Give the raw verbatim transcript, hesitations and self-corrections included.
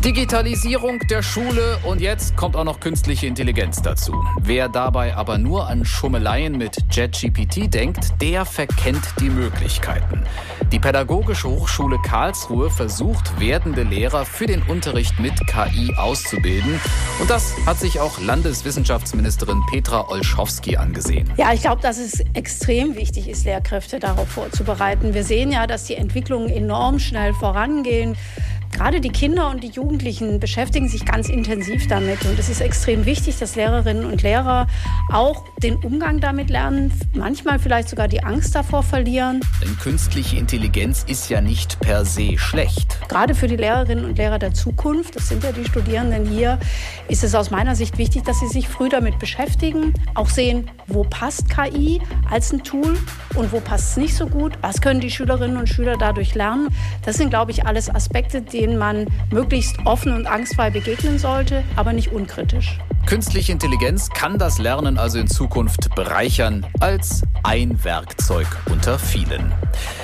Digitalisierung der Schule und jetzt kommt auch noch künstliche Intelligenz dazu. Wer dabei aber nur an Schummeleien mit ChatGPT denkt, der verkennt die Möglichkeiten. Die Pädagogische Hochschule Karlsruhe versucht, werdende Lehrer für den Unterricht mit K I auszubilden. Und das hat sich auch Landeswissenschaftsministerin Petra Olschowski angesehen. Ja, ich glaube, dass es extrem wichtig ist, Lehrkräfte darauf vorzubereiten. Wir sehen ja, dass die Entwicklungen enorm schnell vorangehen. Gerade die Kinder und die Jugendlichen beschäftigen sich ganz intensiv damit. Und es ist extrem wichtig, dass Lehrerinnen und Lehrer auch den Umgang damit lernen, manchmal vielleicht sogar die Angst davor verlieren. Denn künstliche Intelligenz ist ja nicht per se schlecht. Gerade für die Lehrerinnen und Lehrer der Zukunft, das sind ja die Studierenden hier, ist es aus meiner Sicht wichtig, dass sie sich früh damit beschäftigen, auch sehen, wo passt K I als ein Tool und wo passt es nicht so gut. Was können die Schülerinnen und Schüler dadurch lernen? Das sind, glaube ich, alles Aspekte, die denen man möglichst offen und angstfrei begegnen sollte, aber nicht unkritisch. Künstliche Intelligenz kann das Lernen also in Zukunft bereichern als ein Werkzeug unter vielen.